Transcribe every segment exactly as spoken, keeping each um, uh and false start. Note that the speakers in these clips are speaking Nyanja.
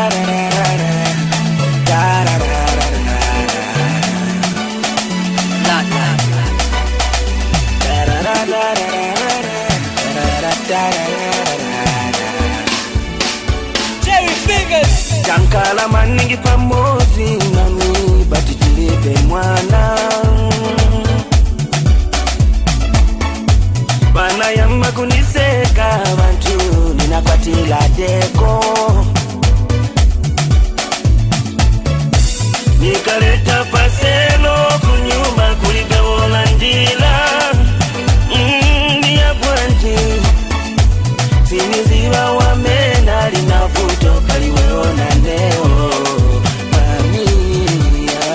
Jerry Fingers Jankala maningi pamozi nami bati jilipe mwana Bana yamma kuniseka bantu ninakwatila deko Nikaleta paselo kunyumba kuligawola ndila mm, Niya bwanti Siniziwa wamena linavuto kaliweona leo Mamia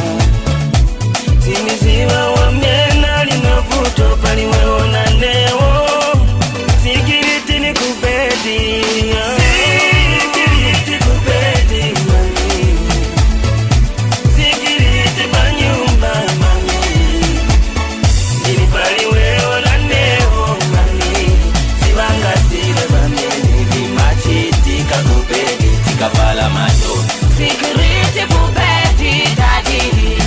Siniziwa wamena linavuto kaliweona leo Sikiriti ni kupeti Sikiriti kupeti mami Sikiriti banyumba mami Nilipaliweona leo mami Sibanga sile bameni Vimachiti kakupeti Tikapala mato Sikiriti kupeti daddy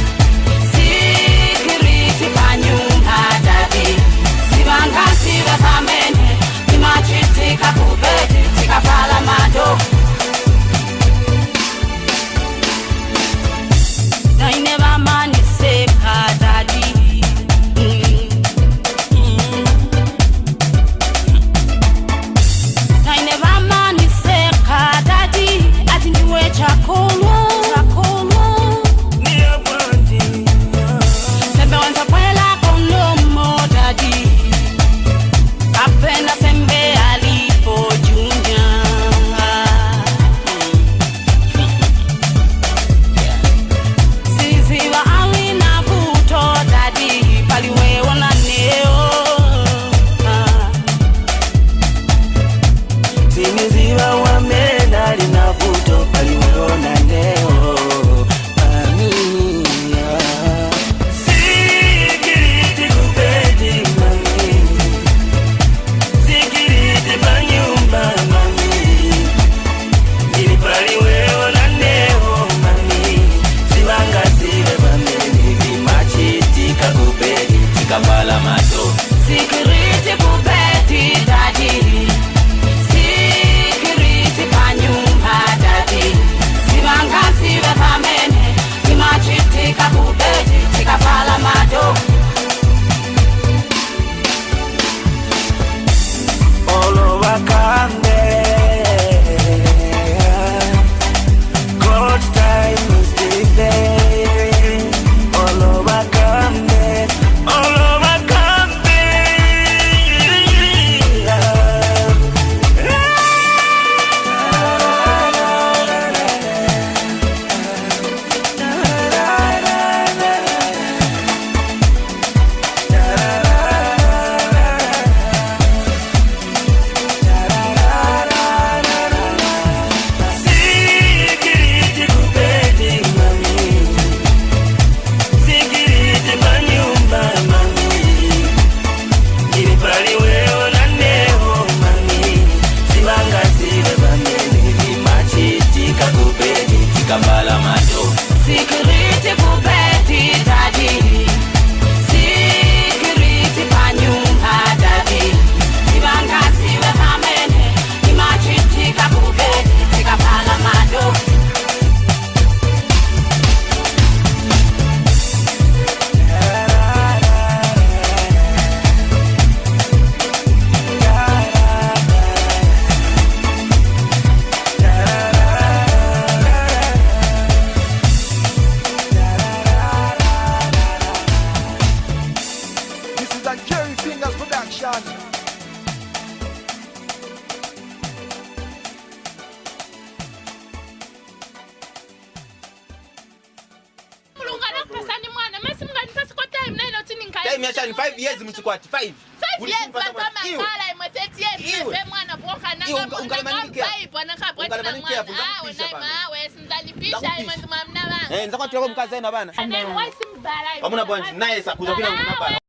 Sikiriti banyumba daddy Sibanga sile bameni Vimachiti kakupeti Tikapala mato I never man is safe daddy I never man is safe daddy ati niwe chakolo chakolo Niya bwanti sembe wanza kwela kono mo daddy kapenda sembe alipo junya sisi wa ali na vuto daddy paliwe wana neo Siniziwa wamena linavuto kaliweona leo Mamia Sikiriti kupeti mami Sikiriti banyumba mami Nilipaliweona leo mami Sibanga sile bameni Vimachiti kakupeti Tikapala mato Sikiriti kupeti daddy Sikiriti banyumba daddy Sibanga sibe pamene Vimachiti kakupeti Tikapala mato Olo wakambe God's time is the day Olo wakambe Olo wakambe Sikiriti kupeti mami Sikiriti banyumba mami Nilipaliweona leo mami Sibanga sile bameni Vimachiti kakupeti Tikapala mato Sikiriti kupeti daddy Sikiriti banyumba daddy Sibanga sibe pamene Vimachiti kakupeti Tikapala mato This is a Jerry Fingers production. Mulungana kusani mwana masi mngani pasi kwa time na ilo tini nkai Time yachani five years mchikwati five. five years baba mangala imwe thirty years mbe mwana boka nanga mwana kai bwana kapo ati na mwana ah wena ma we sinzalipisha imwe ndumamna bana Eh nza kwatira ko mkaza ina bana. and then why simbala Amuna bwanji naye sakuza bila kunapana.